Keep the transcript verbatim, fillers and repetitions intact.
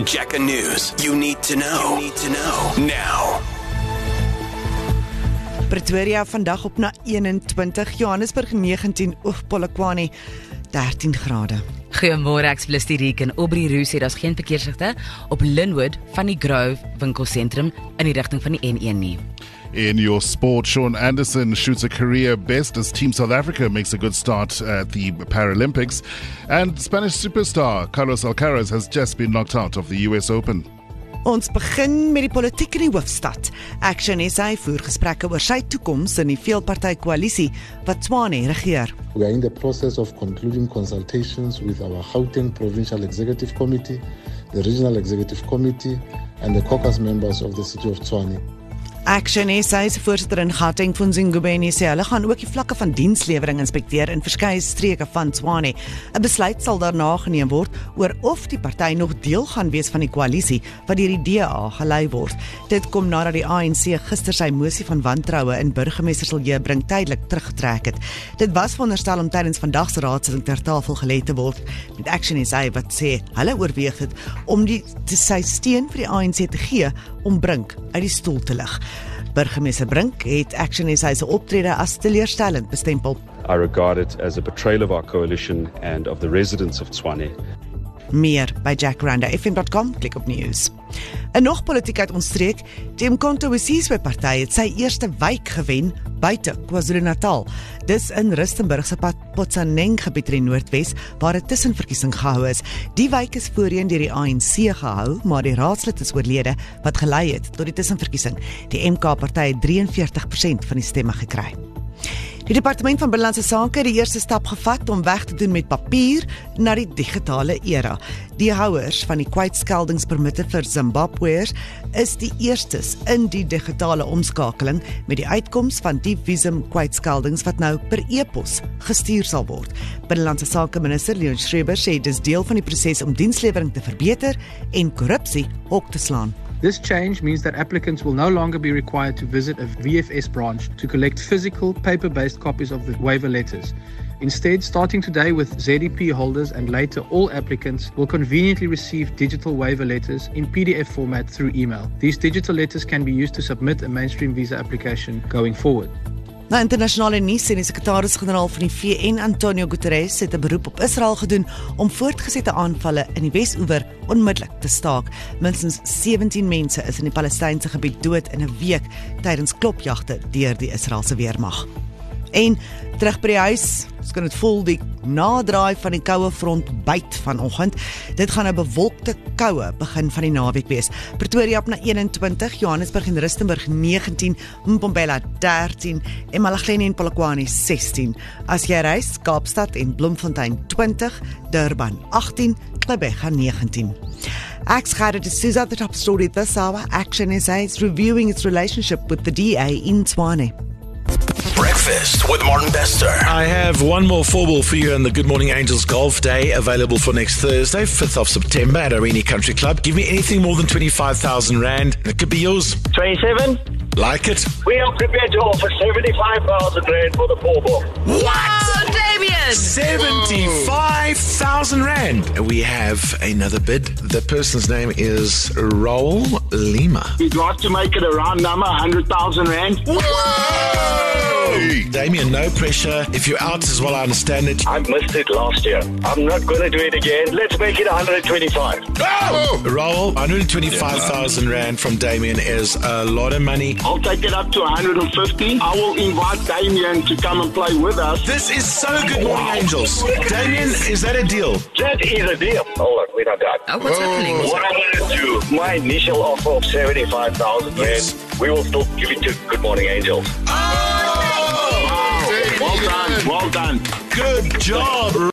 Jacka News. You need to know. You need to know. Now. Pretoria vandag op na eenentwintig, Johannesburg negentien, oef Polokwane dertien grade. Goeiemôre, ek is die Riek en Aubrey Roo sê daar's geen verkeersligte op Linwood van die Grove winkelsentrum in die rigting van die N een nie. In your sport, Sean Anderson shoots a career best as Team South Africa makes a good start at the Paralympics. And Spanish superstar Carlos Alcaraz has just been knocked out of the U S Open. Ons begin met die politiek in die hoofstad. Action S A voer gesprekke oor sy toekoms in die veelparty-koalisie wat Tshwane regeer. We are in the process of concluding consultations with our Gauteng Provincial Executive Committee, the Regional Executive Committee and the caucus members of the City of Tshwane. Action S A se voorsitter in Gauteng, Mfundisi Ngubeni, sê hulle gaan ook die vlakke van dienslewering inspekteer in verskeie streke van Tshwane. 'n Besluit sal daarna geneem word oor of die party nog deel gaan wees van die koalisie wat deur die D A gelei word. Dit kom nadat die A N C gister sy mosie van wantroue in burgemeester Siljebrink tydelik teruggetrek het. Dit was veronderstel om tydens vandag se raadsitting ter tafel gelê te word met Action S A wat sê hulle oorweeg het om die te sy steun vir die A N C te gee om Brink uit die stoel te lig. Burgemeester Brink het Action S A se optrede as teleurstellend bestempel. I regard it as a betrayal of our coalition and of the residents of Tshwane. Meer by jack randa f m dot com, klik op news. En nog politiek uit ons streek, die Umkhonto we Sizwe party het sy eerste wijk gewen buite KwaZulu-Natal. Dis in Rustenburg se Potsaneng gebied in die Noordwes waar 'n tussenverkiesing gehou is. Die wijk is voorheen deur die A N C gehou, maar die raadslid is oorlede wat gelei het tot die tussenverkiesing. Die M K party het drie en veertig persent van die stemme gekry. Die Departement van Binnelandse Sake het die eerste stap gevat om weg te doen met papier na die digitale era. Die houers van die kwytskeldingspermitte vir Zimbabweërs is die eerstes in die digitale omskakeling met die uitkoms van die visum kwytskeldings wat nou per e-pos gestuur sal word. Binnelandse Sake minister Leon Schreiber sê dis deel van die proses om dienslewering te verbeter en korrupsie hok te slaan. This change means that applicants will no longer be required to visit a V F S branch to collect physical, paper-based copies of the waiver letters. Instead, starting today with Z D P holders and later all applicants will conveniently receive digital waiver letters in P D F format through email. These digital letters can be used to submit a mainstream visa application going forward. Na internasionale nuus sê die sekretaris-generaal van die V N, Antonio Guterres, het 'n beroep op Israel gedoen om voortgesette aanvalle in die Wes-oewer onmiddellik te staak. Minstens sewentien mense is in die Palestynse gebied dood in 'n week tydens klopjagte deur die Israeliese weermag. En terug by die huis, ons kan dit voel, die nadraai van die koue front byt vanoggend. Dit gaan 'n bewolkte koue begin van die naweek wees. Pretoria op na eenentwintig, Johannesburg en Rustenburg negentien, Mpumalanga dertien en Malahleni en Polokwane sestien. As jy reis, Kaapstad en Bloemfontein twintig, Durban agtien, Gqeberha negentien. Ek's Gerard de Souza, the top story this hour. Action S A is reviewing its relationship with the D A in Tshwane. Breakfast with Martin Bester. I have one more four-ball for you on the Good Morning Angels Golf Day, available for next Thursday, fifth of September at Arini Country Club. Give me anything more than twenty-five thousand rand. It could be yours. twenty-seven. Like it? We are prepared to offer seventy-five thousand rand for the four-ball. What? Damien! seventy-five thousand rand. We have another bid. The person's name is Raul Lima. We'd like to make it a round number, one hundred thousand rand. Damien, no pressure. If you're out as well, I understand it. I missed it last year. I'm not going to do it again. Let's make it one hundred twenty-five. Oh! Raul, one hundred twenty-five thousand rand from Damien is a lot of money. I'll take it up to one hundred fifty. I will invite Damien to come and play with us. This is so Good Morning Angels. Damien, is that a deal? That is a deal. Hold on, we're not done. Oh, what's happening? What I'm going to do, my initial offer of seventy-five thousand Yes. rand, we will still give it to Good Morning Angels. Oh! Well done, well done. Good job.